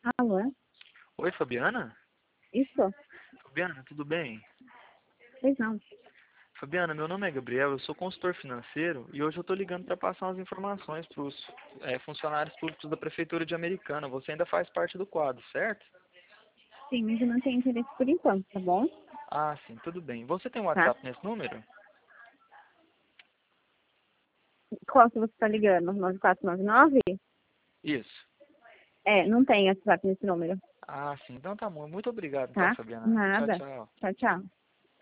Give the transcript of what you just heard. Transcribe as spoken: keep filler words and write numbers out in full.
Alô? Oi, Fabiana? Isso? Fabiana, tudo bem? Pois não. Fabiana, meu nome é Gabriel, eu sou consultor financeiro e hoje eu estou ligando para passar umas informações para os é, funcionários públicos da Prefeitura de Americana. Você ainda faz parte do quadro, certo? Sim, mas eu não tenho interesse por enquanto, tá bom? Ah, sim, tudo bem. Você tem um Tá? WhatsApp nesse número? Qual que você tá ligando? nove quatro nove nove? Isso. É, não tem WhatsApp nesse número, Ah, sim, então tá bom. Muito obrigado, então, tá? Fabiana. Tchau, Nada. tchau. Tchau, tchau.